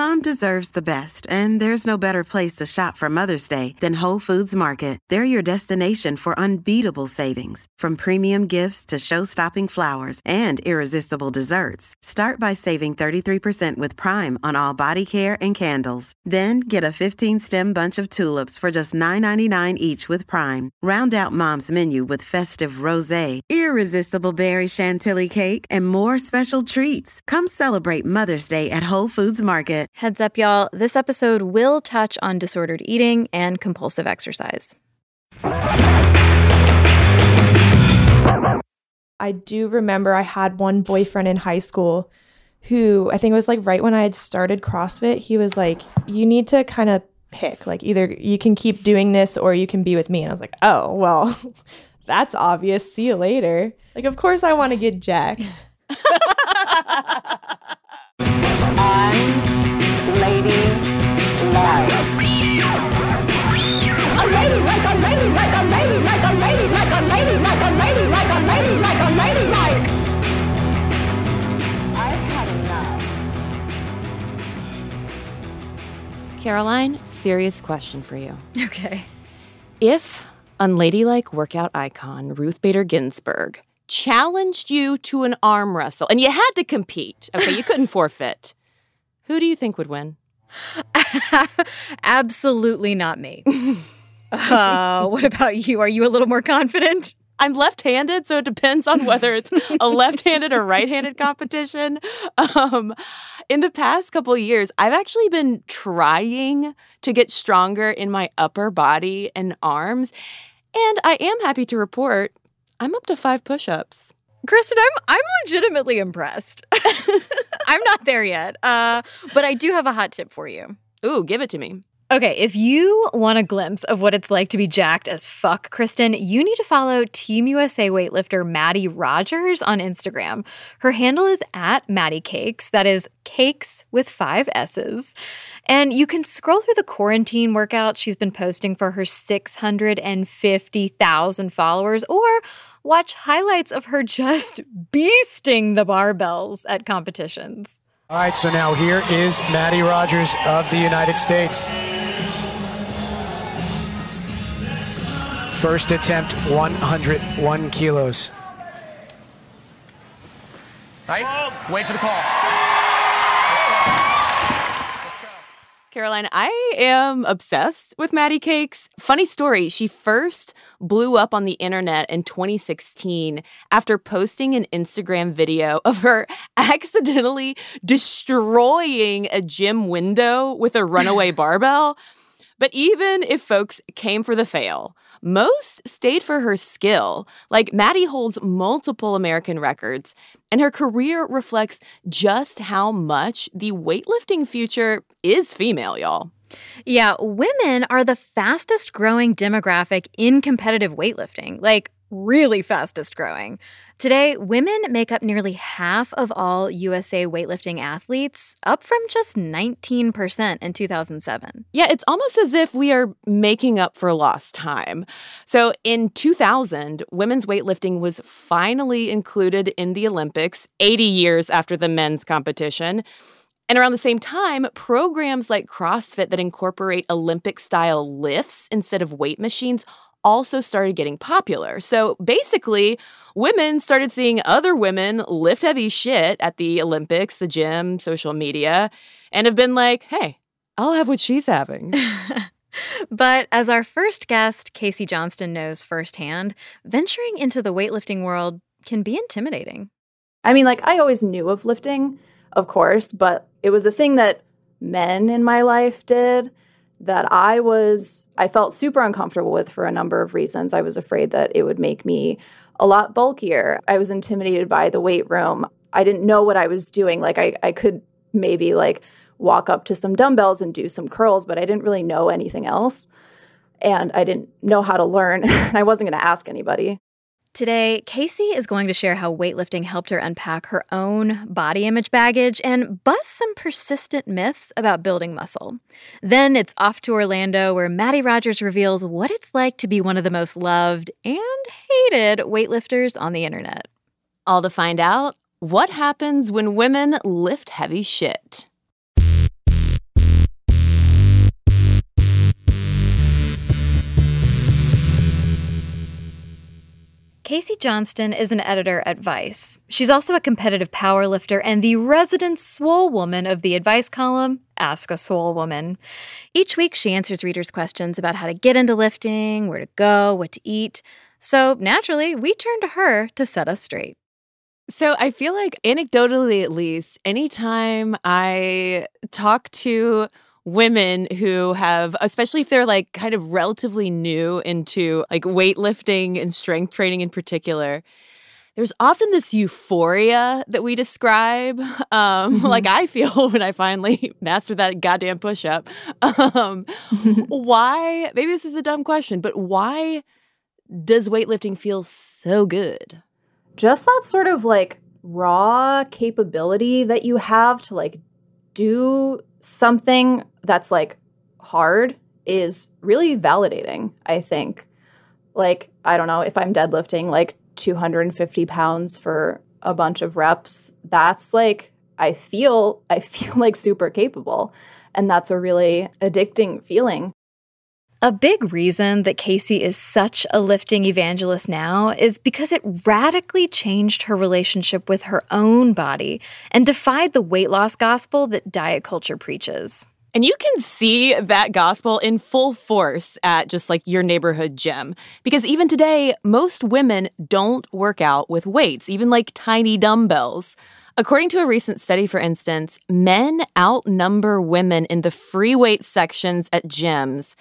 Mom deserves the best, and there's no better place to shop for Mother's Day than Whole Foods Market. They're your destination for unbeatable savings, from premium gifts to show-stopping flowers and irresistible desserts. Start by saving 33% with Prime on all body care and candles. Then get a 15-stem bunch of tulips for just $9.99 each with Prime. Round out Mom's menu with festive rosé, irresistible berry chantilly cake, and more special treats. Come celebrate Mother's Day at Whole Foods Market. Heads up, y'all. This episode will touch on disordered eating and compulsive exercise. I do remember I had one boyfriend in high school who, I think it was like right when I had started CrossFit, he was like, you need to kind of pick, like either you can keep doing this or you can be with me. And I was like, oh, well, that's obvious. See you later. Like, of course I want to get jacked. Lady Live. A lady like a lady like a lady like a lady like a lady like a lady like a lady like a lady like. I've had enough. Caroline, serious question for you. Okay. If unladylike workout icon Ruth Bader Ginsburg challenged you to an arm wrestle and you had to compete, okay, you couldn't forfeit, who do you think would win? Absolutely not me. What about you? Are you a little more confident? I'm left-handed, so it depends on whether it's a left-handed or right-handed competition. In the past couple of years, I've actually been trying to get stronger in my upper body and arms, and I am happy to report I'm up to 5 push-ups. Kristen, I'm legitimately impressed. I'm not there yet, but I do have a hot tip for you. Ooh, give it to me. Okay, if you want a glimpse of what it's like to be jacked as fuck, Kristen, you need to follow Team USA weightlifter Maddie Rogers on Instagram. Her handle is @MaddieCakes. That is cakes with 5 S's. And you can scroll through the quarantine workouts she's been posting for her 650,000 followers, or watch highlights of her just beasting the barbells at competitions. All right, so now here is Maddie Rogers of the United States. First attempt, 101 kilos. All right, wait for the call. Caroline, I am obsessed with Maddie Cakes. Funny story, she first blew up on the internet in 2016 after posting an Instagram video of her accidentally destroying a gym window with a runaway barbell. But even if folks came for the fail, most stayed for her skill. Like, Maddie holds multiple American records, and her career reflects just how much the weightlifting future is female, y'all. Yeah, women are the fastest growing demographic in competitive weightlifting, like really fastest growing. Today, women make up nearly half of all USA weightlifting athletes, up from just 19% in 2007. Yeah, it's almost as if we are making up for lost time. So in 2000, women's weightlifting was finally included in the Olympics, 80 years after the men's competition. And around the same time, programs like CrossFit that incorporate Olympic-style lifts instead of weight machines also started getting popular. So basically, women started seeing other women lift heavy shit at the Olympics, the gym, social media, and have been like, hey, I'll have what she's having. But as our first guest, Casey Johnston, knows firsthand, venturing into the weightlifting world can be intimidating. I mean, like, I always knew of lifting, of course, but it was a thing that men in my life did that I felt super uncomfortable with for a number of reasons. I was afraid that it would make me a lot bulkier. I was intimidated by the weight room. I didn't know what I was doing. Like, I could maybe like walk up to some dumbbells and do some curls, but I didn't really know anything else. And I didn't know how to learn. I wasn't going to ask anybody. Today, Casey is going to share how weightlifting helped her unpack her own body image baggage and bust some persistent myths about building muscle. Then it's off to Orlando, where Maddie Rogers reveals what it's like to be one of the most loved and hated weightlifters on the internet. All to find out what happens when women lift heavy shit. Casey Johnston is an editor at Vice. She's also a competitive powerlifter and the resident swole woman of the advice column, Ask a Swole Woman. Each week, she answers readers' questions about how to get into lifting, where to go, what to eat. So naturally, we turn to her to set us straight. So I feel like, anecdotally at least, anytime I talk to women who have, especially if they're like kind of relatively new into like weightlifting and strength training in particular, there's often this euphoria that we describe, like I feel when I finally master that goddamn push-up. Why, maybe this is a dumb question, but why does weightlifting feel so good? Just that sort of like raw capability that you have to like do something that's like hard is really validating, I think. Like, I don't know, if I'm deadlifting like 250 pounds for a bunch of reps, that's like, I feel like super capable. And that's a really addicting feeling. A big reason that Casey is such a lifting evangelist now is because it radically changed her relationship with her own body and defied the weight loss gospel that diet culture preaches. And you can see that gospel in full force at just like your neighborhood gym. Because even today, most women don't work out with weights, even like tiny dumbbells. According to a recent study, for instance, men outnumber women in the free weight sections at gyms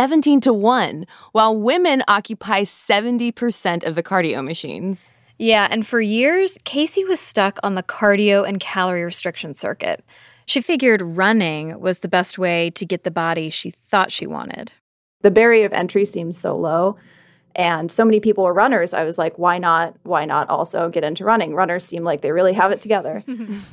17-1, while women occupy 70% of the cardio machines. Yeah, and for years, Casey was stuck on the cardio and calorie restriction circuit. She figured running was the best way to get the body she thought she wanted. The barrier of entry seems so low. And so many people were runners. I was like, why not also get into running? Runners seem like they really have it together.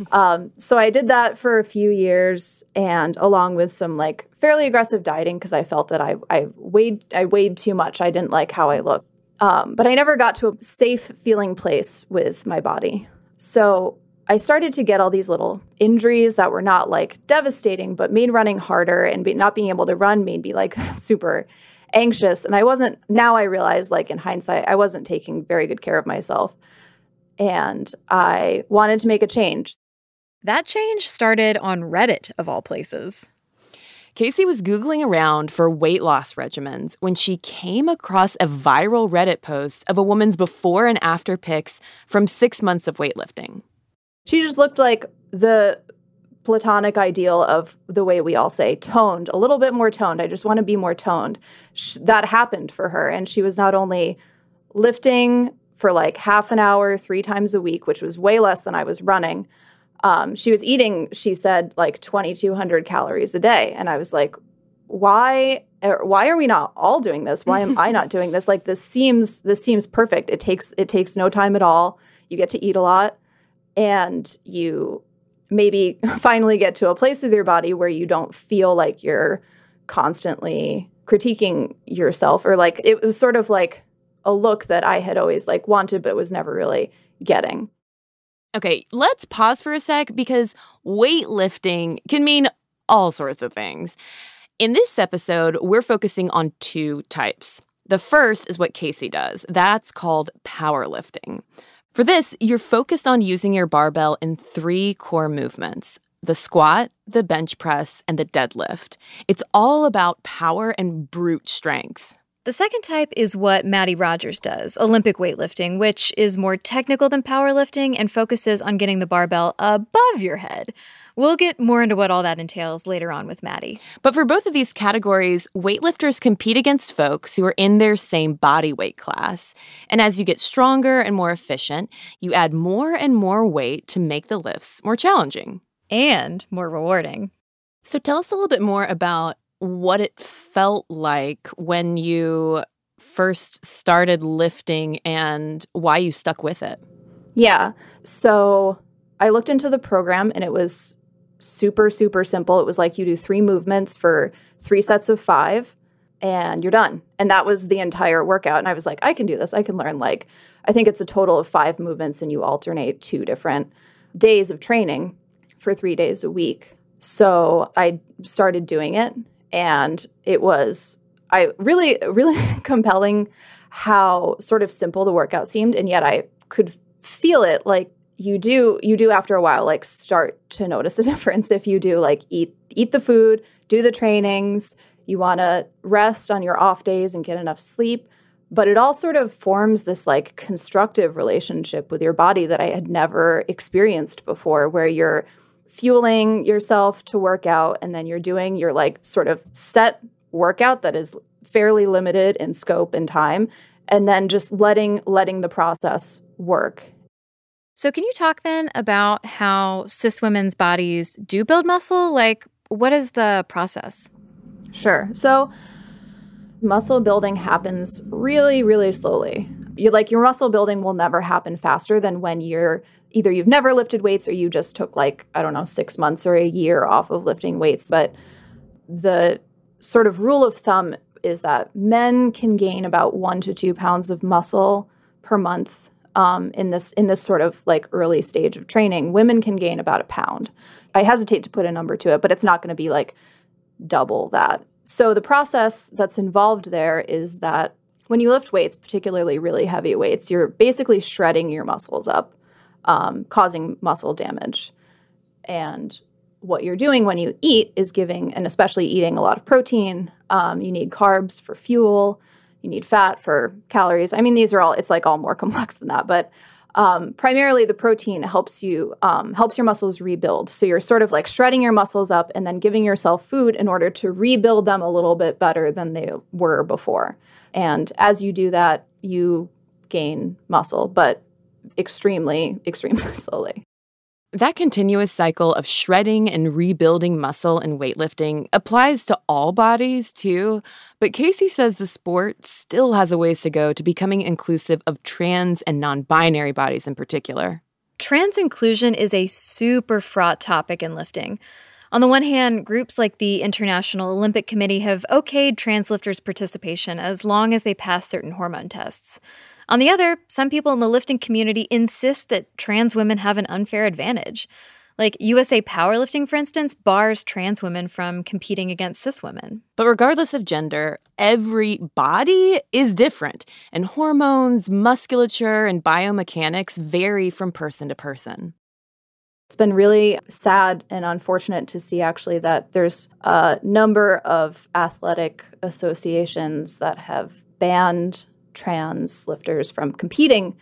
So I did that for a few years, and along with some like fairly aggressive dieting, because I felt that I weighed too much. I didn't like how I looked. But I never got to a safe feeling place with my body. So I started to get all these little injuries that were not like devastating, but made running harder, and not being able to run made me like super anxious. And now I realize, like in hindsight, I wasn't taking very good care of myself. And I wanted to make a change. That change started on Reddit, of all places. Casey was Googling around for weight loss regimens when she came across a viral Reddit post of a woman's before and after pics from 6 months of weightlifting. She just looked like the platonic ideal of the way we all say, toned, a little bit more toned. I just want to be more toned. That happened for her. And she was not only lifting for like half an hour, 3 times a week, which was way less than I was running. She was eating, she said, like 2,200 calories a day. And I was like, why are we not all doing this? Why am I not doing this? Like, this seems perfect. It takes no time at all. You get to eat a lot, and you maybe finally get to a place with your body where you don't feel like you're constantly critiquing yourself, or like it was sort of like a look that I had always like wanted but was never really getting. Okay, let's pause for a sec, because weightlifting can mean all sorts of things. In this episode, we're focusing on 2 types. The first is what Casey does. That's called powerlifting. For this, you're focused on using your barbell in 3 core movements: the squat, the bench press, and the deadlift. It's all about power and brute strength. The second type is what Maddie Rogers does, Olympic weightlifting, which is more technical than powerlifting and focuses on getting the barbell above your head. We'll get more into what all that entails later on with Maddie. But for both of these categories, weightlifters compete against folks who are in their same body weight class. And as you get stronger and more efficient, you add more and more weight to make the lifts more challenging. And more rewarding. So tell us a little bit more about what it felt like when you first started lifting and why you stuck with it. Yeah. So I looked into the program, and it was super, super simple. It was like you do 3 movements for 3 sets of 5, and you're done. And that was the entire workout. And I was like, I can do this. I can learn, like, I think it's a total of 5 movements, and you alternate 2 different days of training for 3 days a week. So I started doing it, and it was really, really compelling how sort of simple the workout seemed, and yet I could feel it. Like you do after a while, like start to notice a difference if you do like eat the food, do the trainings. You want to rest on your off days and get enough sleep. But it all sort of forms this like constructive relationship with your body that I had never experienced before, where you're fueling yourself to work out and then you're doing your like sort of set workout that is fairly limited in scope and time, and then just letting the process work. So can you talk then about how cis women's bodies do build muscle? Like, what is the process? Sure. So muscle building happens really, really slowly. Your muscle building will never happen faster than when you've never lifted weights or you just took 6 months or a year off of lifting weights. But the sort of rule of thumb is that men can gain about 1 to 2 pounds of muscle per month in this sort of like early stage of training. Women can gain about 1 pound. I hesitate to put a number to it, but it's not going to be like double that. So the process that's involved there is that when you lift weights, particularly really heavy weights, you're basically shredding your muscles up, causing muscle damage. And what you're doing when you eat is and especially eating a lot of protein, you need carbs for fuel, you need fat for calories. I mean, it's like all more complex than that, but primarily the protein helps your muscles rebuild. So you're sort of like shredding your muscles up and then giving yourself food in order to rebuild them a little bit better than they were before. And as you do that, you gain muscle, but extremely, extremely slowly. That continuous cycle of shredding and rebuilding muscle in weightlifting applies to all bodies, too. But Casey says the sport still has a ways to go to becoming inclusive of trans and non-binary bodies in particular. Trans inclusion is a super fraught topic in lifting. On the one hand, groups like the International Olympic Committee have okayed trans lifters' participation as long as they pass certain hormone tests. On the other, some people in the lifting community insist that trans women have an unfair advantage. Like USA Powerlifting, for instance, bars trans women from competing against cis women. But regardless of gender, every body is different, and hormones, musculature, and biomechanics vary from person to person. It's been really sad and unfortunate to see, actually, that there's a number of athletic associations that have banned trans lifters from competing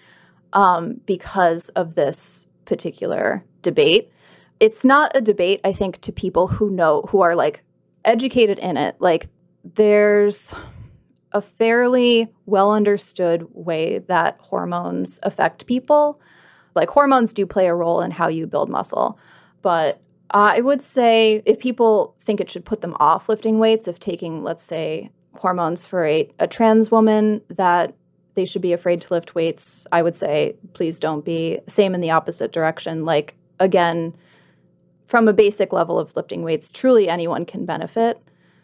because of this particular debate. It's not a debate, I think, to people who are like educated in it. Like there's a fairly well understood way that hormones affect people. Like hormones do play a role in how you build muscle. But I would say if people think it should put them off lifting weights, if taking, let's say, hormones for a trans woman, that they should be afraid to lift weights, I would say, please don't be. Same in the opposite direction. Like, again, from a basic level of lifting weights, truly anyone can benefit.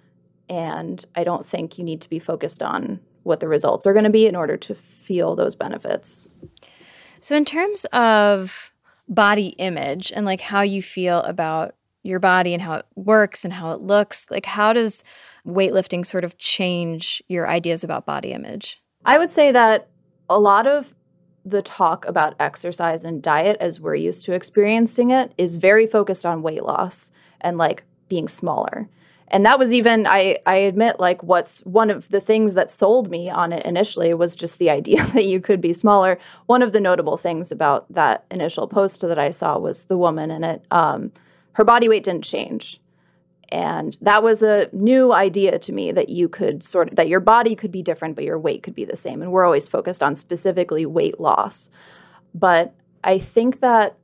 And I don't think you need to be focused on what the results are going to be in order to feel those benefits. So in terms of body image and like how you feel about your body and how it works and how it looks, like how does weightlifting sort of change your ideas about body image? I would say that a lot of the talk about exercise and diet as we're used to experiencing it is very focused on weight loss and like being smaller. And that was even, I admit, like what's one of the things that sold me on it initially was just the idea that you could be smaller. One of the notable things about that initial post that I saw was the woman in it. Her body weight didn't change. And that was a new idea to me, that you could that your body could be different, but your weight could be the same. And we're always focused on specifically weight loss. But I think that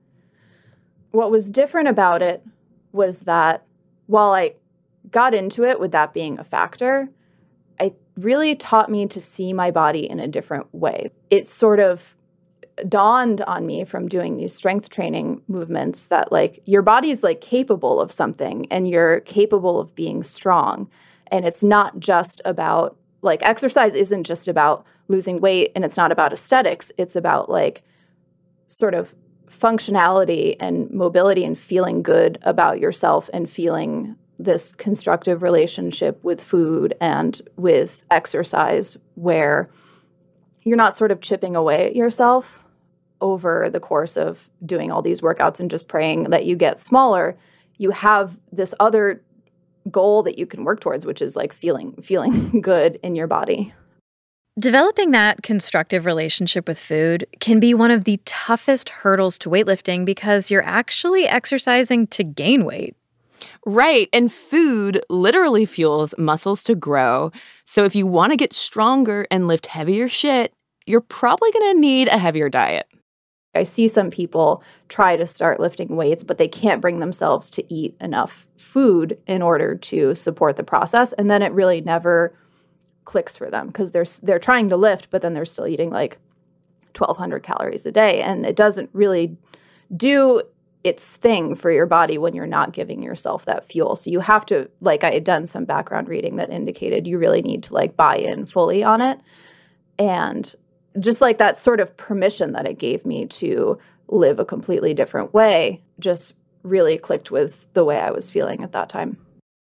what was different about it was that while I got into it with that being a factor, it really taught me to see my body in a different way. It sort of dawned on me from doing these strength training movements that like your body's like capable of something and you're capable of being strong. And it's not just about like exercise isn't just about losing weight, and it's not about aesthetics. It's about like sort of functionality and mobility and feeling good about yourself and feeling this constructive relationship with food and with exercise, where you're not sort of chipping away at yourself over the course of doing all these workouts and just praying that you get smaller. You have this other goal that you can work towards, which is like feeling good in your body. Developing that constructive relationship with food can be one of the toughest hurdles to weightlifting because you're actually exercising to gain weight. Right. And food literally fuels muscles to grow. So if you want to get stronger and lift heavier shit, you're probably going to need a heavier diet. I see some people try to start lifting weights, but they can't bring themselves to eat enough food in order to support the process. And then it really never clicks for them because they're trying to lift, but then they're still eating like 1,200 calories a day. And it doesn't really do its thing for your body when you're not giving yourself that fuel. So you have to, like, I had done some background reading that indicated you really need to like buy in fully on it. And just like that sort of permission that it gave me to live a completely different way just really clicked with the way I was feeling at that time.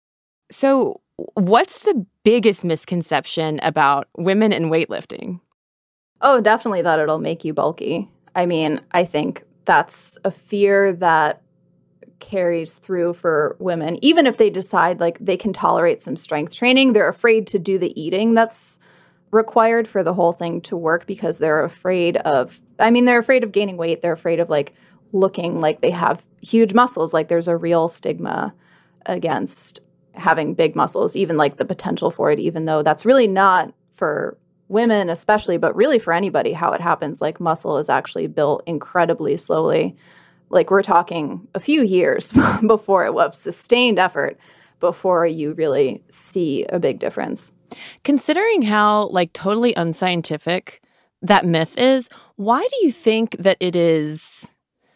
So what's the biggest misconception about women in weightlifting? Oh, definitely that it'll make you bulky. I mean, I think that's a fear that carries through for women. Even if they decide like they can tolerate some strength training, they're afraid to do the eating that's required for the whole thing to work because they're afraid of gaining weight. They're afraid of like looking like they have huge muscles. Like there's a real stigma against having big muscles, even like the potential for it, even though that's really not for women especially, but really for anybody how it happens. Like muscle is actually built incredibly slowly. Like we're talking a few years before it was sustained effort before you really see a big difference. Considering how like totally unscientific that myth is, why do you think that it is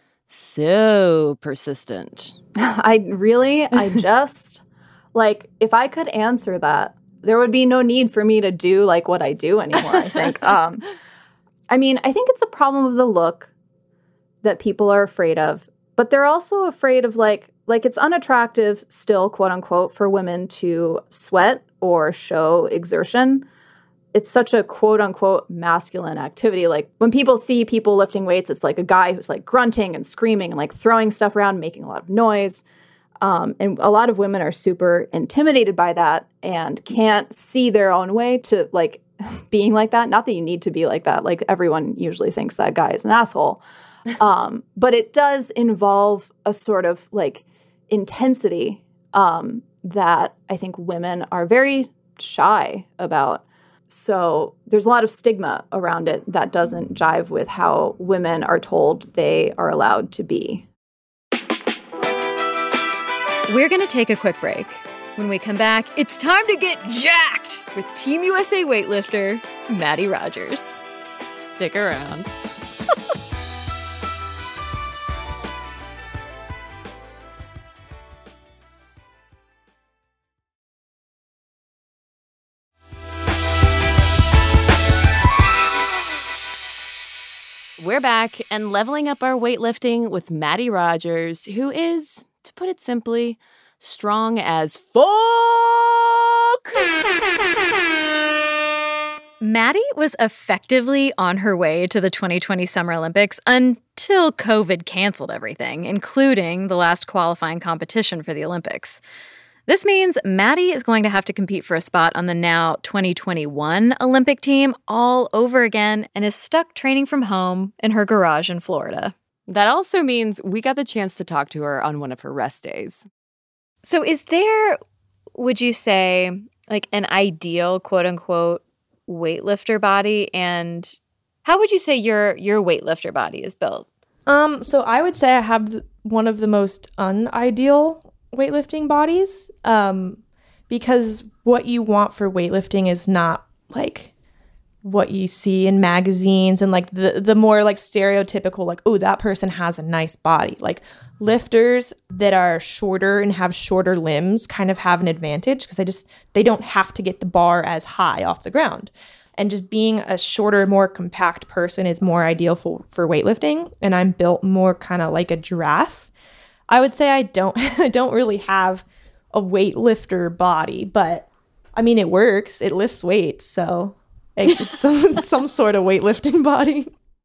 so persistent? I just like if I could answer that, there would be no need for me to do like what I do anymore, I think. I mean, I think it's a problem of the look that people are afraid of, but they're also afraid of like it's unattractive still, quote unquote, for women to sweat or show exertion. It's such a quote unquote masculine activity. Like when people see people lifting weights, it's like a guy who's like grunting and screaming and like throwing stuff around, making a lot of noise. And a lot of women are super intimidated by that and can't see their own way to like being like that. Not that you need to be like that. Like everyone usually thinks that guy is an asshole. But it does involve a sort of like intensity that I think women are very shy about. So there's a lot of stigma around it that doesn't jive with how women are told they are allowed to be. We're going to take a quick break. When we come back, it's time to get jacked with Team USA weightlifter Maddie Rogers. Stick around. We're back and leveling up our weightlifting with Maddie Rogers, who is, to put it simply, strong as fuck. Maddie was effectively on her way to the 2020 Summer Olympics until COVID canceled everything, including the last qualifying competition for the Olympics. This means Maddie is going to have to compete for a spot on the now 2021 Olympic team all over again and is stuck training from home in her garage in Florida. That also means we got the chance to talk to her on one of her rest days. So is there, would you say, like an ideal, quote-unquote, weightlifter body? And how would you say your weightlifter body is built? So I would say I have one of the most unideal weightlifting bodies, because what you want for weightlifting is not like what you see in magazines and like the more like stereotypical, like, oh, that person has a nice body. Like lifters that are shorter and have shorter limbs kind of have an advantage because they don't have to get the bar as high off the ground. And just being a shorter, more compact person is more ideal for weightlifting. And I'm built more kind of like a giraffe. I would say I don't really have a weightlifter body, but I mean, it works. It lifts weights. So It's some sort of weightlifting body.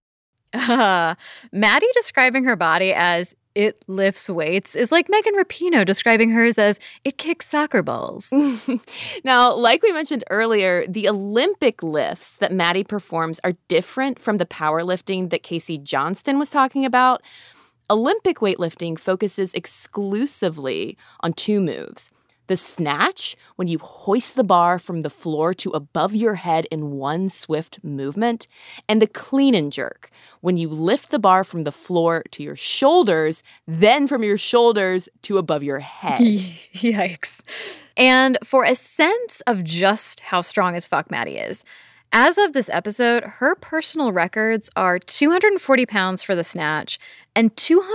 Maddie describing her body as it lifts weights is like Megan Rapinoe describing hers as it kicks soccer balls. Now, like we mentioned earlier, the Olympic lifts that Maddie performs are different from the powerlifting that Casey Johnston was talking about. Olympic weightlifting focuses exclusively on 2 moves. The snatch, when you hoist the bar from the floor to above your head in one swift movement, and the clean and jerk, when you lift the bar from the floor to your shoulders, then from your shoulders to above your head. Yikes. And for a sense of just how strong as fuck Maddie is, as of this episode, her personal records are 240 pounds for the snatch and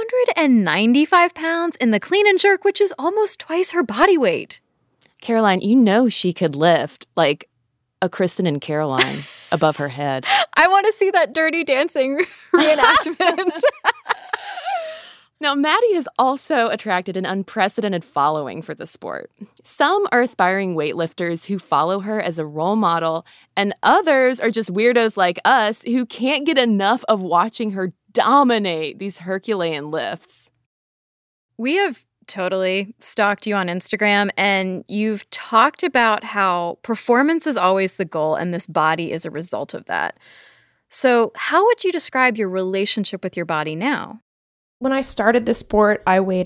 295 pounds in the clean and jerk, which is almost twice her body weight. Caroline, you know she could lift like a Kristen and Caroline above her head. I want to see that Dirty Dancing reenactment. Now, Maddie has also attracted an unprecedented following for the sport. Some are aspiring weightlifters who follow her as a role model, and others are just weirdos like us who can't get enough of watching her dominate these Herculean lifts. We have totally stalked you on Instagram, and you've talked about how performance is always the goal, and this body is a result of that. So how would you describe your relationship with your body now? When I started this sport, I weighed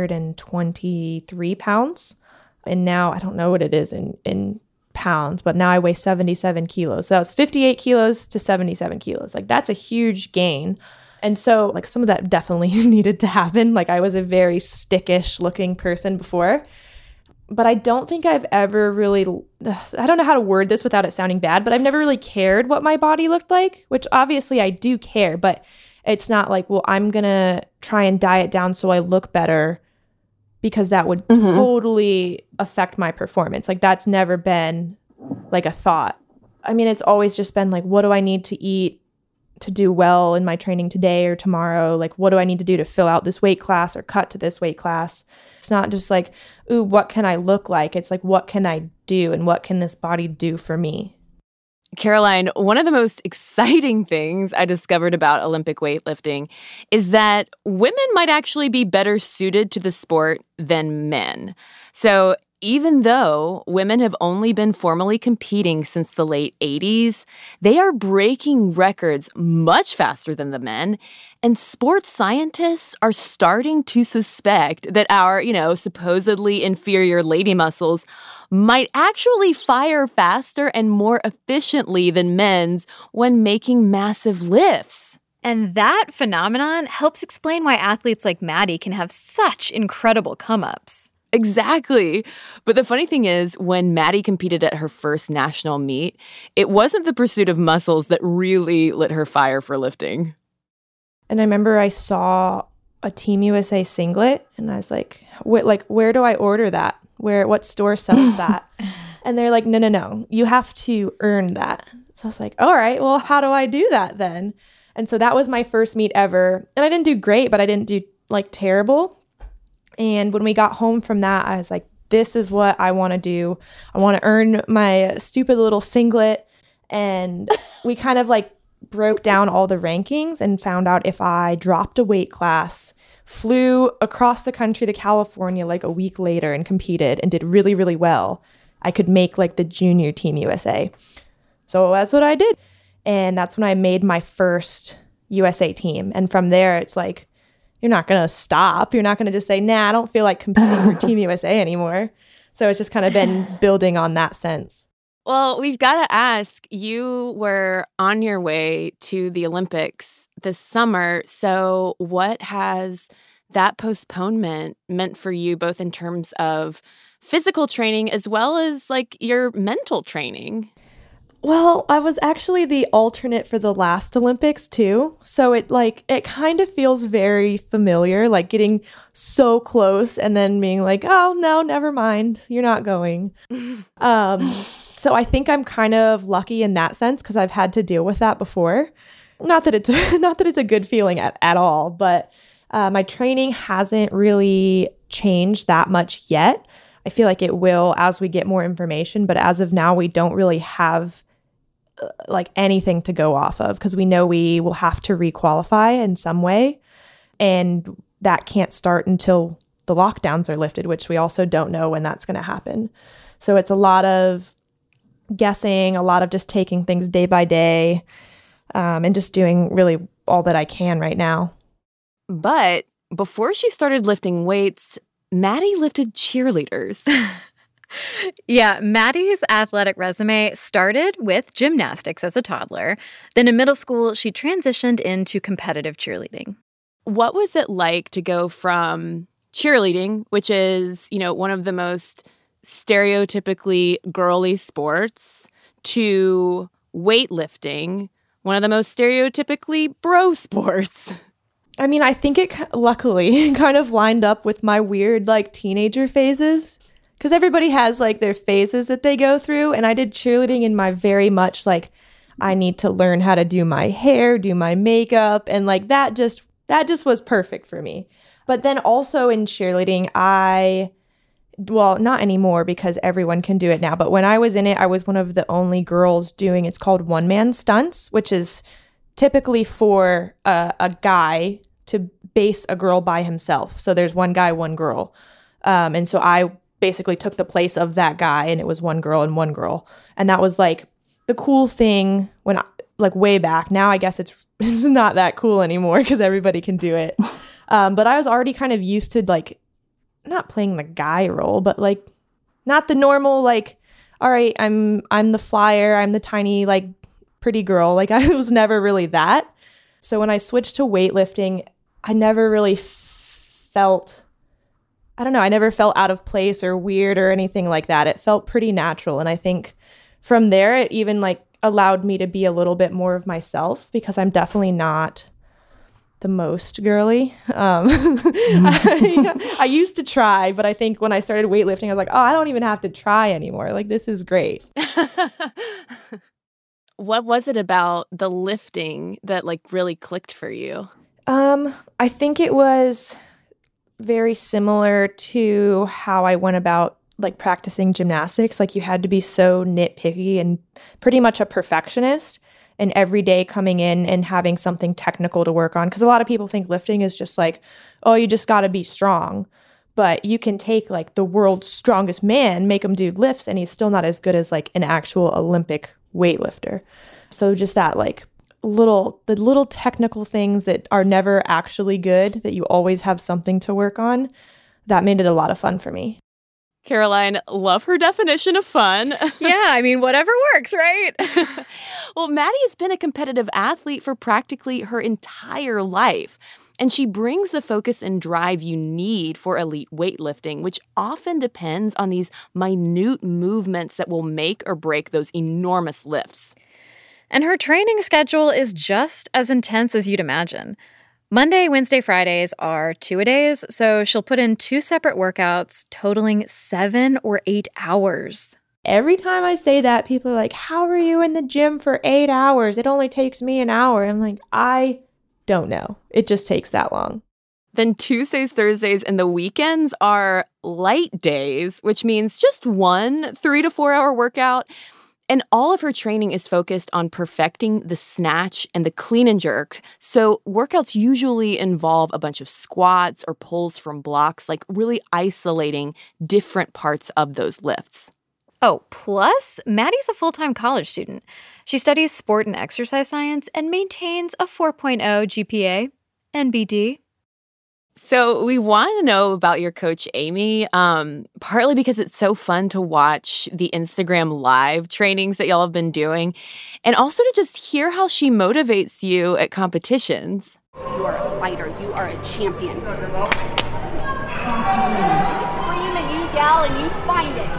123 pounds. And now I don't know what it is in pounds, but now I weigh 77 kilos. So that was 58 kilos to 77 kilos. Like, that's a huge gain. And so, like, some of that definitely needed to happen. Like, I was a very stickish looking person before. But I don't think I've ever really, I don't know how to word this without it sounding bad, but I've never really cared what my body looked like, which obviously I do care, but it's not like, well, I'm going to try and diet down so I look better because that would totally affect my performance. Like, that's never been like a thought. I mean, it's always just been like, what do I need to eat to do well in my training today or tomorrow? Like, what do I need to do to fill out this weight class or cut to this weight class? It's not just like, ooh, what can I look like? It's like, what can I do and what can this body do for me? Caroline, one of the most exciting things I discovered about Olympic weightlifting is that women might actually be better suited to the sport than men. So even though women have only been formally competing since the late 80s, they are breaking records much faster than the men. And sports scientists are starting to suspect that our, supposedly inferior lady muscles might actually fire faster and more efficiently than men's when making massive lifts. And that phenomenon helps explain why athletes like Maddie can have such incredible come-ups. Exactly. But the funny thing is, when Maddie competed at her first national meet, it wasn't the pursuit of muscles that really lit her fire for lifting. And I remember I saw a Team USA singlet and I was like, where do I order that? What store sells that? And they're like, no, you have to earn that. So I was like, all right, well, how do I do that then? And so that was my first meet ever. And I didn't do great, but I didn't do terrible. And when we got home from that, I was like, this is what I want to do. I want to earn my stupid little singlet. And we kind of broke down all the rankings and found out if I dropped a weight class, flew across the country to California a week later and competed and did really, really well, I could make the junior Team USA. So that's what I did. And that's when I made my first USA team. And from there, it's like, you're not going to stop. You're not going to just say, nah, I don't feel like competing for Team USA anymore. So it's just kind of been building on that sense. Well, we've got to ask, you were on your way to the Olympics this summer. So what has that postponement meant for you, both in terms of physical training as well as your mental training? Well, I was actually the alternate for the last Olympics too. So it kind of feels very familiar, getting so close and then being like, oh, no, never mind. You're not going. So I think I'm kind of lucky in that sense because I've had to deal with that before. Not that it's a good feeling at all, but my training hasn't really changed that much yet. I feel like it will as we get more information, but as of now, we don't really have like anything to go off of because we know we will have to requalify in some way. And that can't start until the lockdowns are lifted, which we also don't know when that's going to happen. So it's a lot of guessing, a lot of just taking things day by day, and just doing really all that I can right now. But before she started lifting weights, Maddie lifted cheerleaders. Yeah, Maddie's athletic resume started with gymnastics as a toddler. Then in middle school, she transitioned into competitive cheerleading. What was it like to go from cheerleading, which is, one of the most stereotypically girly sports, to weightlifting, one of the most stereotypically bro sports? I mean, I think it luckily kind of lined up with my weird like teenager phases because everybody has like their phases that they go through. And I did cheerleading in my very much like I need to learn how to do my hair, do my makeup. And like that just was perfect for me. But then also in cheerleading, well, not anymore because everyone can do it now. But when I was in it, I was one of the only girls doing, it's called one-man stunts, which is typically for a guy to base a girl by himself. So there's one guy, one girl. And so I basically took the place of that guy, and it was one girl and one girl. And that was like the cool thing when like way back. Now I guess it's not that cool anymore because everybody can do it. But I was already kind of used to like not playing the guy role, but like not the normal like, all right, I'm the flyer, I'm the tiny like pretty girl. Like I was never really that. So when I switched to weightlifting, I never really felt, I don't know, I never felt out of place or weird or anything like that. It felt pretty natural. And I think from there, it even like allowed me to be a little bit more of myself because I'm definitely not the most girly. I used to try, but I think when I started weightlifting, I was like, oh, I don't even have to try anymore. Like, this is great. What was it about the lifting that like really clicked for you? I think it was very similar to how I went about like practicing gymnastics. Like you had to be so nitpicky and pretty much a perfectionist, and every day coming in and having something technical to work on. Because a lot of people think lifting is just like, oh, you just got to be strong. But you can take like the world's strongest man, make him do lifts, and he's still not as good as like an actual Olympic weightlifter. So just that like the little technical things that are never actually good, that you always have something to work on, that made it a lot of fun for me. Caroline, love her definition of fun. Yeah, I mean, whatever works, right? Well, Maddie has been a competitive athlete for practically her entire life. And she brings the focus and drive you need for elite weightlifting, which often depends on these minute movements that will make or break those enormous lifts. And her training schedule is just as intense as you'd imagine. Monday, Wednesday, Fridays are 2-a-days, so she'll put in 2 separate workouts totaling 7 or 8 hours. Every time I say that, people are like, how are you in the gym for 8 hours? It only takes me an hour. I'm like, I don't know. It just takes that long. Then Tuesdays, Thursdays, and the weekends are light days, which means just one 3 to 4 hour workout. And all of her training is focused on perfecting the snatch and the clean and jerk. So workouts usually involve a bunch of squats or pulls from blocks, like really isolating different parts of those lifts. Oh, plus, Maddie's a full-time college student. She studies sport and exercise science and maintains a 4.0 GPA, NBD. So we want to know about your coach, Amy, partly because it's so fun to watch the Instagram live trainings that y'all have been doing, and also to just hear how she motivates you at competitions. You are a fighter. You are a champion. You scream and you yell and you find it.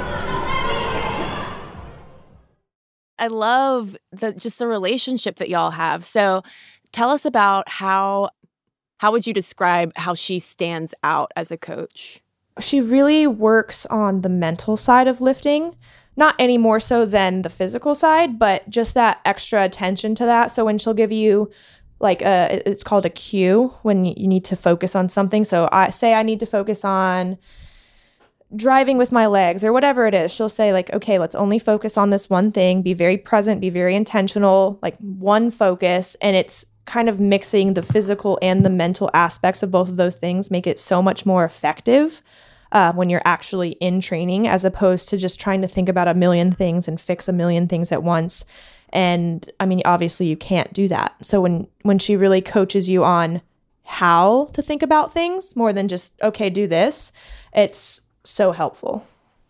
I love the relationship that y'all have. So tell us about how would you describe how she stands out as a coach? She really works on the mental side of lifting, not any more so than the physical side, but just that extra attention to that. So when she'll give you like it's called a cue when you need to focus on something. So I say I need to focus on driving with my legs or whatever it is, she'll say like, okay, let's only focus on this one thing, be very present, be very intentional, like one focus. And it's kind of mixing the physical and the mental aspects of both of those things, make it so much more effective when you're actually in training, as opposed to just trying to think about a million things and fix a million things at once. And I mean, obviously you can't do that. So when she really coaches you on how to think about things more than just, okay, do this, it's so helpful.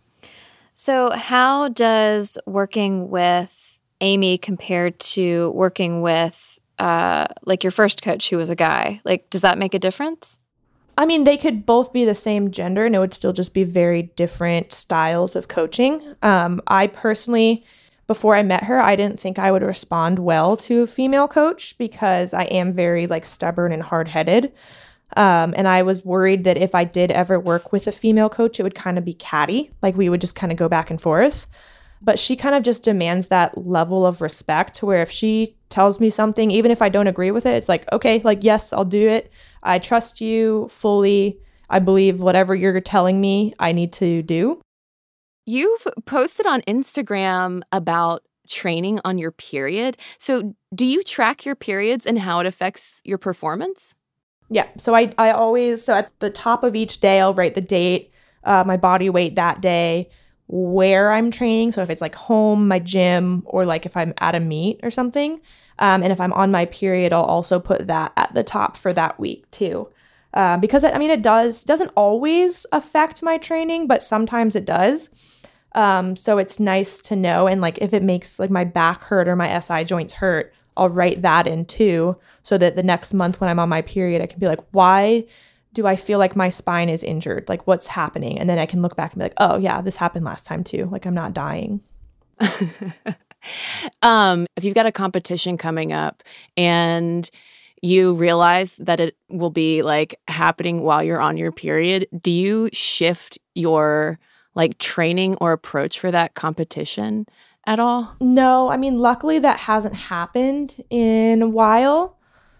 So how does working with Amy compared to working with like your first coach who was a guy? Like, does that make a difference? I mean, they could both be the same gender and it would still just be very different styles of coaching. I personally, before I met her, I didn't think I would respond well to a female coach because I am very like stubborn and hard-headed. And I was worried that if I did ever work with a female coach, it would kind of be catty. Like we would just kind of go back and forth. But she kind of just demands that level of respect to where if she tells me something, even if I don't agree with it, it's like, okay, like, yes, I'll do it. I trust you fully. I believe whatever you're telling me I need to do. You've posted on Instagram about training on your period. So do you track your periods and how it affects your performance? Yeah. So I always, so at the top of each day, I'll write the date, my body weight that day, where I'm training. So if it's like home, my gym, or like if I'm at a meet or something. And if I'm on my period, I'll also put that at the top for that week too. Because I mean, it doesn't always affect my training, but sometimes it does. So it's nice to know. And like, if it makes like my back hurt or my SI joints hurt, I'll write that in too, so that the next month when I'm on my period, I can be like, why do I feel like my spine is injured? Like, what's happening? And then I can look back and be like, oh yeah, this happened last time too. Like, I'm not dying. If you've got a competition coming up and you realize that it will be like happening while you're on your period, do you shift your like training or approach for that competition at all? No, I mean, luckily that hasn't happened in a while.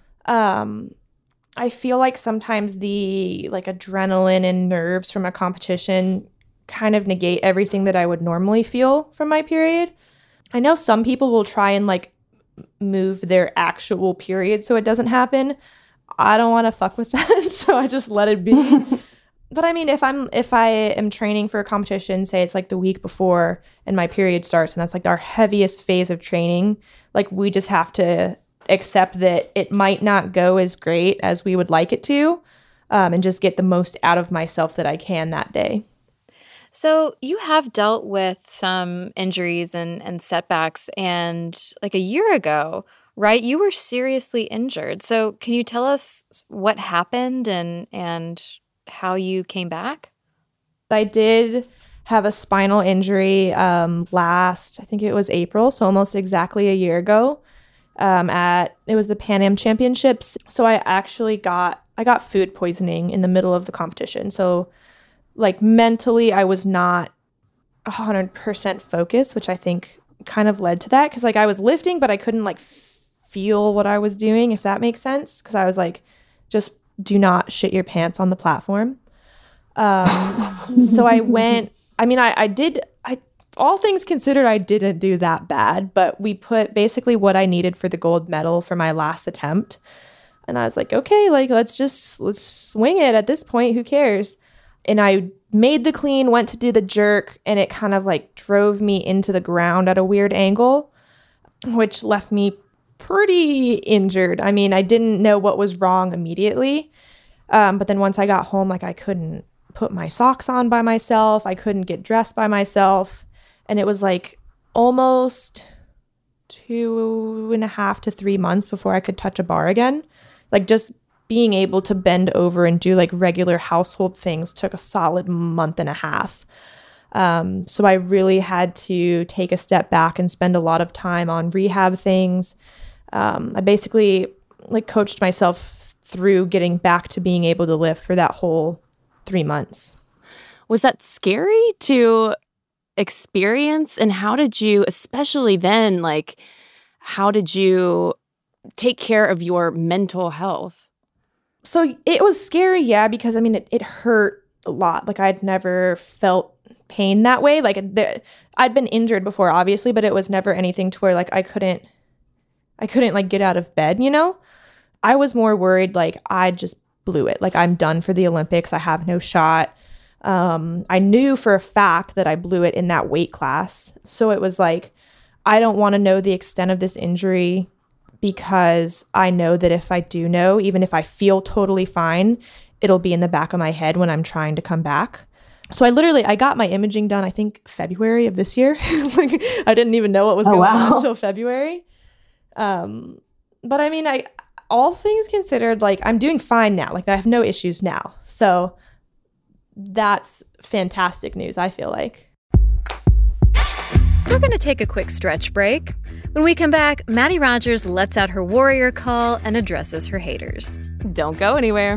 I feel like sometimes the like adrenaline and nerves from a competition kind of negate everything that I would normally feel from my period. I know some people will try and like move their actual period so it doesn't happen. I don't want to fuck with that, so I just let it be. But I mean, if I am training for a competition, say it's like the week before and my period starts and that's like our heaviest phase of training, like we just have to accept that it might not go as great as we would like it to, and just get the most out of myself that I can that day. So you have dealt with some injuries and setbacks, and like a year ago, right, you were seriously injured. So can you tell us what happened and how you came back? I did have a spinal injury last, I think it was April, so almost exactly a year ago. It was the Pan Am Championships. So I got food poisoning in the middle of the competition. So like mentally, I was not 100% focused, which I think kind of led to that. Cause like I was lifting, but I couldn't like feel what I was doing, if that makes sense. Cause I was like, just do not shit your pants on the platform. So I went, I mean, I did, all things considered, I didn't do that bad, but we put basically what I needed for the gold medal for my last attempt. And I was like, okay, like, let's swing it at this point. Who cares? And I made the clean, went to do the jerk, and it kind of like drove me into the ground at a weird angle, which left me pretty injured. I mean, I didn't know what was wrong immediately. But then once I got home, like I couldn't put my socks on by myself. I couldn't get dressed by myself. And it was like almost 2.5 to 3 months before I could touch a bar again. Like just being able to bend over and do like regular household things took a solid month and a half. So I really had to take a step back and spend a lot of time on rehab things. I basically like coached myself through getting back to being able to lift for that whole 3 months. Was that scary to experience? And how did you, especially then, like, how did you take care of your mental health? So it was scary, yeah, because I mean, it hurt a lot. Like I'd never felt pain that way. Like I'd been injured before, obviously, but it was never anything to where like I couldn't like get out of bed, you know? I was more worried like I just blew it. Like I'm done for the Olympics. I have no shot. I knew for a fact that I blew it in that weight class. So it was like, I don't want to know the extent of this injury because I know that if I do know, even if I feel totally fine, it'll be in the back of my head when I'm trying to come back. So I got my imaging done, I think February of this year. Like I didn't even know what was going on until February. But I mean, all things considered, like I'm doing fine now. Like I have no issues now. So that's fantastic news, I feel like. We're going to take a quick stretch break. When we come back, Maddie Rogers lets out her warrior call and addresses her haters. Don't go anywhere.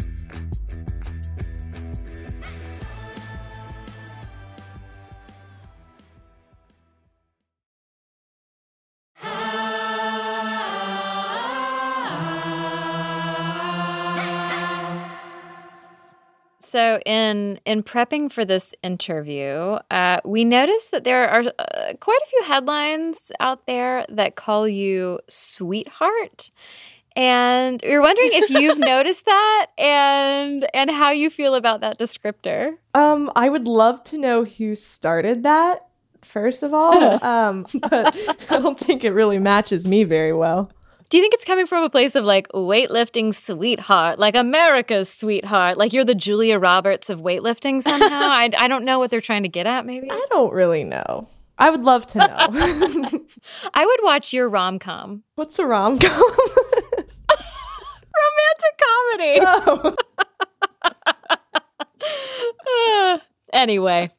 So in prepping for this interview, we noticed that there are quite a few headlines out there that call you sweetheart. And we're wondering if you've noticed that and how you feel about that descriptor. I would love to know who started that, first of all. But I don't think it really matches me very well. Do you think it's coming from a place of like weightlifting sweetheart, like America's sweetheart, like you're the Julia Roberts of weightlifting somehow? I don't know what they're trying to get at, maybe. I don't really know. I would love to know. I would watch your rom-com. What's a rom-com? Romantic comedy. Oh. Anyway.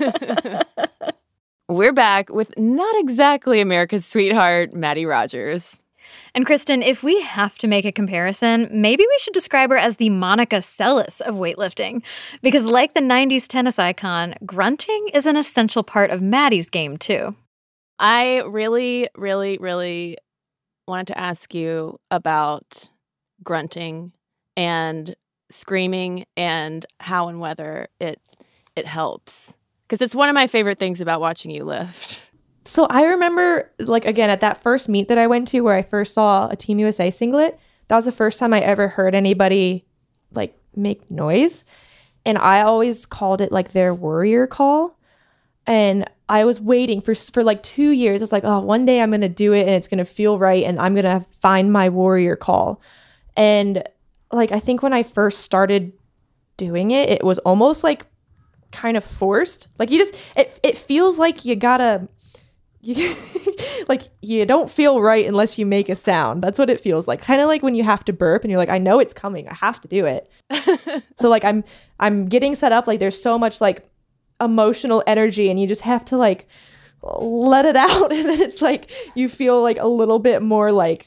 We're back with not exactly America's sweetheart, Maddie Rogers. And Kristen, if we have to make a comparison, maybe we should describe her as the Monica Seles of weightlifting. Because like the 90s tennis icon, grunting is an essential part of Maddie's game, too. I really, really, really wanted to ask you about grunting and screaming and how and whether it helps. Because it's one of my favorite things about watching you lift. So I remember, like, again, at that first meet that I went to where I first saw a Team USA singlet, that was the first time I ever heard anybody, like, make noise. And I always called it, like, their warrior call. And I was waiting for like 2 years. It's like, oh, one day I'm going to do it and it's going to feel right and I'm going to find my warrior call. And, like, I think when I first started doing it, it was almost, like, kind of forced. Like, you just, it feels like you gotta... like you don't feel right unless you make a sound. That's what it feels like. Kind of like when you have to burp and you're like, I know it's coming. I have to do it. So like I'm getting set up. Like there's so much like emotional energy and you just have to like let it out. And then it's like you feel like a little bit more like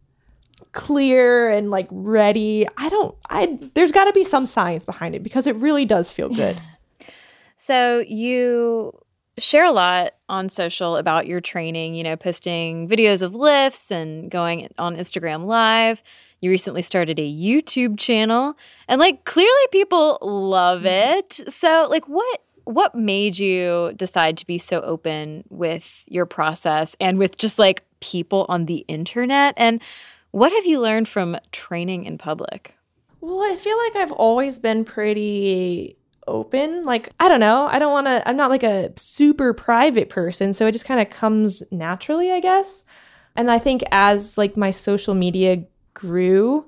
clear and like ready. There's got to be some science behind it because it really does feel good. So you share a lot on social about your training, you know, posting videos of lifts and going on Instagram Live. You recently started a YouTube channel and like clearly people love it. So like what made you decide to be so open with your process and with just like people on the internet? And what have you learned from training in public? Well, I feel like I've always been pretty open. Like, I don't know. I'm not like a super private person. So it just kind of comes naturally, I guess. And I think as like my social media grew,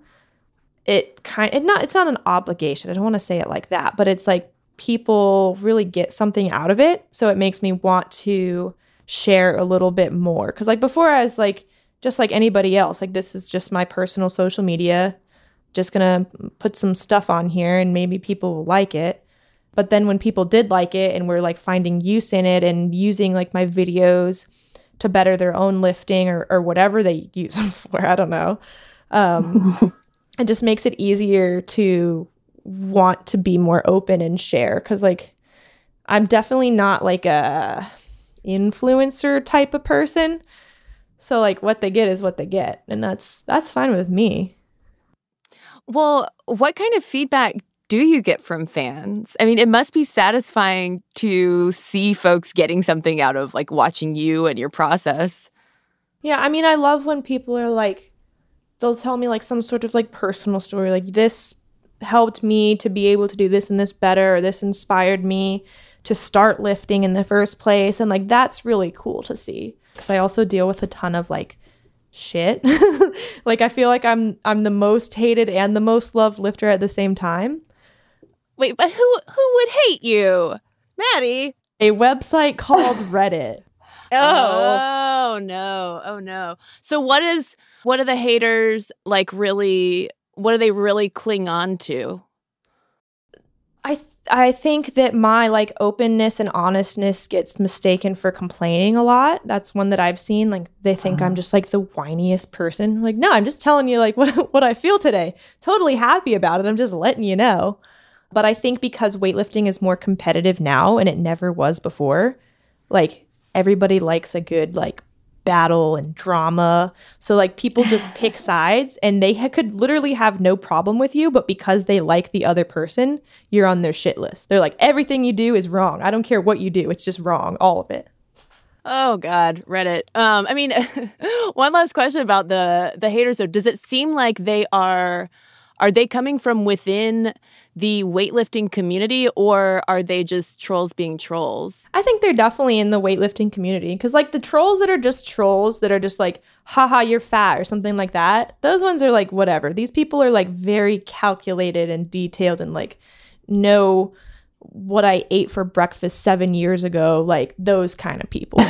it's not an obligation. I don't want to say it like that, but it's like people really get something out of it. So it makes me want to share a little bit more. Cause like before I was like, just like anybody else, like this is just my personal social media, just gonna put some stuff on here and maybe people will like it. But then when people did like it and were like finding use in it and using like my videos to better their own lifting or whatever they use them for, I don't know. It just makes it easier to want to be more open and share. Cause like, I'm definitely not like a influencer type of person. So like what they get is what they get. And that's fine with me. Well, what kind of feedback do you get from fans? I mean, it must be satisfying to see folks getting something out of like watching you and your process. Yeah, I mean, I love when people are like, they'll tell me like some sort of like personal story, like this helped me to be able to do this and this better, or this inspired me to start lifting in the first place. And like, that's really cool to see, because I also deal with a ton of like shit. Like, I feel like I'm the most hated and the most loved lifter at the same time. Wait, but who would hate you? Maddie? A website called Reddit. Oh no. Oh no. So what do the haters like really, what do they really cling on to? I think that my like openness and honestness gets mistaken for complaining a lot. That's one that I've seen. Like, they think I'm just like the whiniest person. Like, no, I'm just telling you like what I feel today. Totally happy about it. I'm just letting you know. But I think because weightlifting is more competitive now and it never was before, like everybody likes a good like battle and drama. So like people just pick sides, and they could literally have no problem with you, but because they like the other person, you're on their shit list. They're like, everything you do is wrong. I don't care what you do. It's just wrong. All of it. Oh God, Reddit. I mean, one last question about the haters. So does it seem like are they coming from within the weightlifting community, or are they just trolls being trolls? I think they're definitely in the weightlifting community, because like the trolls that are just trolls that are just like, haha, you're fat or something like that, those ones are like, whatever. These people are like very calculated and detailed and like know what I ate for breakfast 7 years ago, like those kind of people.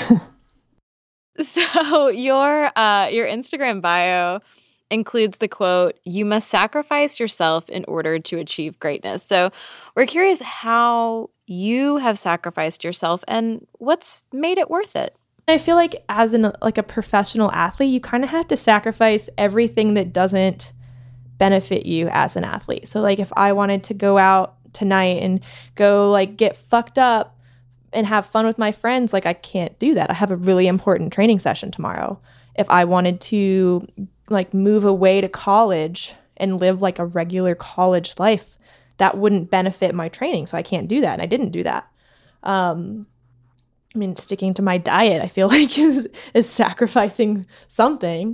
So your Instagram bio includes the quote, "You must sacrifice yourself in order to achieve greatness." So we're curious how you have sacrificed yourself and what's made it worth it. I feel like as a professional athlete, you kind of have to sacrifice everything that doesn't benefit you as an athlete. So like if I wanted to go out tonight and go like get fucked up and have fun with my friends, like I can't do that. I have a really important training session tomorrow. If I wanted to like move away to college and live like a regular college life, that wouldn't benefit my training. So I can't do that. And I didn't do that. I mean, sticking to my diet, I feel like is sacrificing something.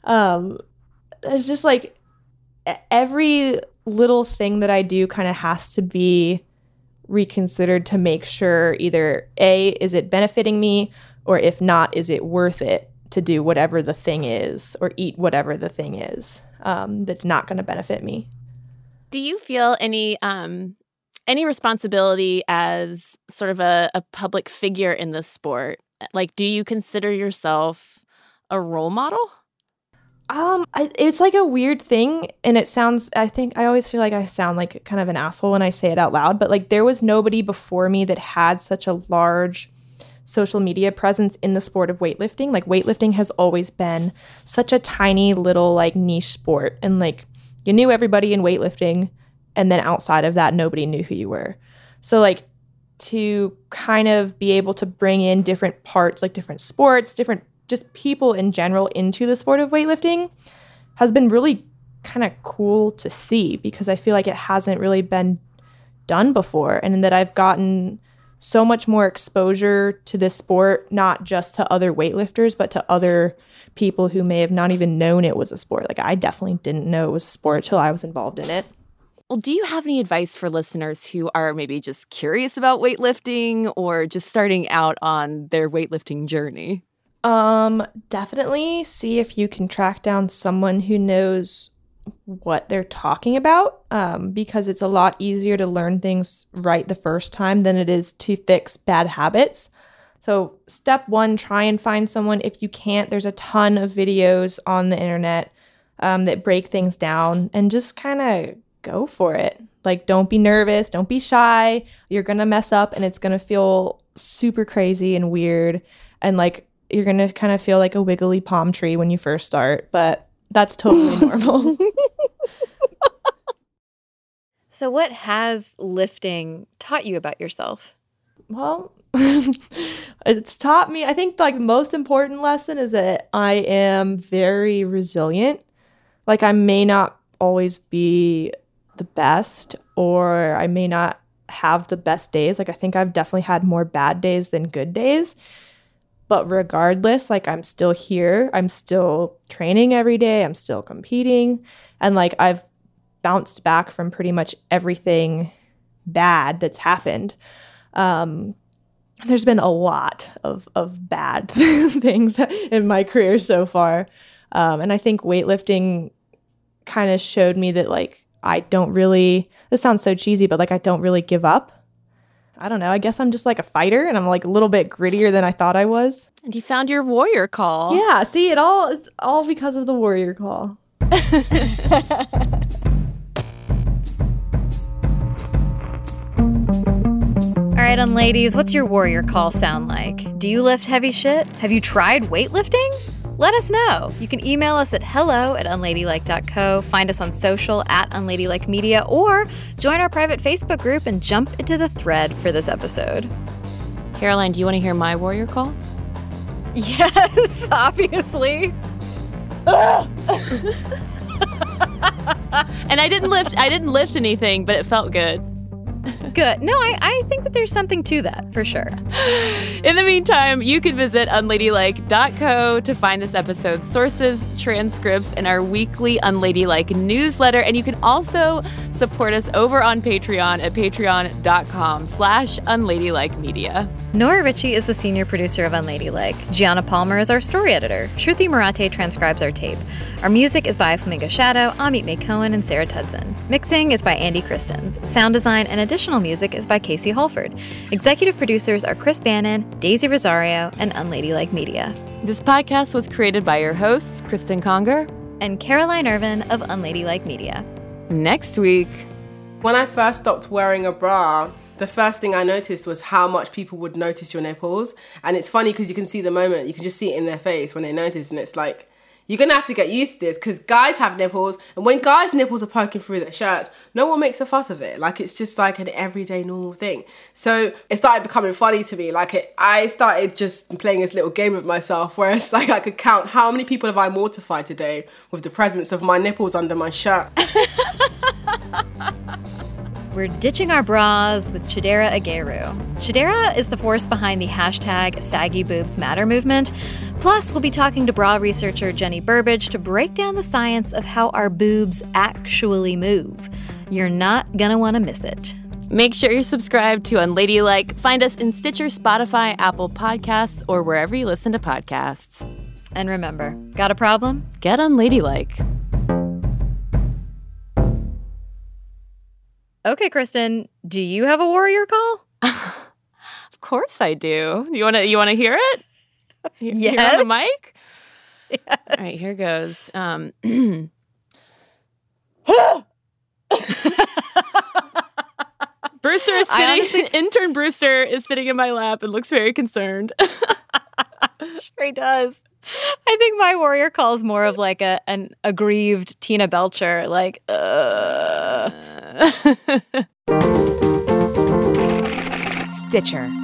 It's just like every little thing that I do kind of has to be reconsidered to make sure either A, is it benefiting me, or if not, is it worth it to do whatever the thing is or eat whatever the thing is that's not going to benefit me. Do you feel any responsibility as sort of a public figure in the sport? Like, do you consider yourself a role model? It's like a weird thing, and it sounds, I think I always feel like I sound like kind of an asshole when I say it out loud, but like there was nobody before me that had such a large social media presence in the sport of weightlifting. Like weightlifting has always been such a tiny little like niche sport, and like you knew everybody in weightlifting, and then outside of that nobody knew who you were. So like to kind of be able to bring in different parts, like different sports, different just people in general into the sport of weightlifting has been really kind of cool to see, because I feel like it hasn't really been done before, and that I've gotten so much more exposure to this sport, not just to other weightlifters, but to other people who may have not even known it was a sport. Like I definitely didn't know it was a sport till I was involved in it. Well, do you have any advice for listeners who are maybe just curious about weightlifting or just starting out on their weightlifting journey? Definitely see if you can track down someone who knows what they're talking about, because it's a lot easier to learn things right the first time than it is to fix bad habits. So step one, try and find someone. If you can't, there's a ton of videos on the internet that break things down, and just kind of go for it. Like, don't be nervous, don't be shy. You're going to mess up and it's going to feel super crazy and weird. And like, you're going to kind of feel like a wiggly palm tree when you first start, but that's totally normal. So what has lifting taught you about yourself? Well, it's taught me, I think like the most important lesson is that I am very resilient. Like I may not always be the best, or I may not have the best days. Like, I think I've definitely had more bad days than good days. But regardless, like, I'm still here. I'm still training every day. I'm still competing. And like, I've bounced back from pretty much everything bad that's happened. There's been a lot of bad things in my career so far. And I think weightlifting kind of showed me that, like, I don't really, this sounds so cheesy, but like, I don't really give up. I don't know. I guess I'm just like a fighter, and I'm like a little bit grittier than I thought I was. And you found your warrior call. Yeah. See, it all is all because of the warrior call. All right, ladies, what's your warrior call sound like? Do you lift heavy shit? Have you tried weightlifting? Let us know. You can email us at hello@unladylike.co, find us on social @unladylikemedia, or join our private Facebook group and jump into the thread for this episode. Caroline, do you want to hear my warrior call? Yes, obviously. And I didn't lift anything, but it felt good. Good. No, I think that there's something to that, for sure. In the meantime, you can visit unladylike.co to find this episode's sources, transcripts, and our weekly Unladylike newsletter. And you can also support us over on Patreon at patreon.com/unladylikemedia. Nora Ritchie is the senior producer of Unladylike. Gianna Palmer is our story editor. Shruti Marate transcribes our tape. Our music is by Flamingo Shadow, Amit May Cohen, and Sarah Tudson. Mixing is by Andy Christens. Sound design and additional music is by Casey Halford. Executive producers are Chris Bannon, Daisy Rosario, and Unladylike Media. This podcast was created by your hosts, Kristen Conger and Caroline Irvin of Unladylike Media. Next week. When I first stopped wearing a bra, the first thing I noticed was how much people would notice your nipples. And it's funny because you can see the moment, you can just see it in their face when they notice. And it's like, you're going to have to get used to this because guys have nipples. And when guys' nipples are poking through their shirts, no one makes a fuss of it. Like, it's just like an everyday normal thing. So it started becoming funny to me. Like, I started just playing this little game with myself where it's like I could count how many people have I mortified today with the presence of my nipples under my shirt. We're ditching our bras with Chidera Aguero. Chidera is the force behind the hashtag #SaggyBoobsMatter movement. Plus, we'll be talking to bra researcher Jenny Burbidge to break down the science of how our boobs actually move. You're not gonna want to miss it. Make sure you're subscribed to Unladylike. Find us in Stitcher, Spotify, Apple Podcasts, or wherever you listen to podcasts. And remember, got a problem? Get unladylike. Okay, Kristen, do you have a warrior call? Of course I do. You want to hear it? Yes. Here on the mic? Yes. All right, here goes. Brewster is sitting. Intern Brewster is sitting in my lap and looks very concerned. Sure he does. I think my warrior call is more of like an aggrieved Tina Belcher, like, Stitcher.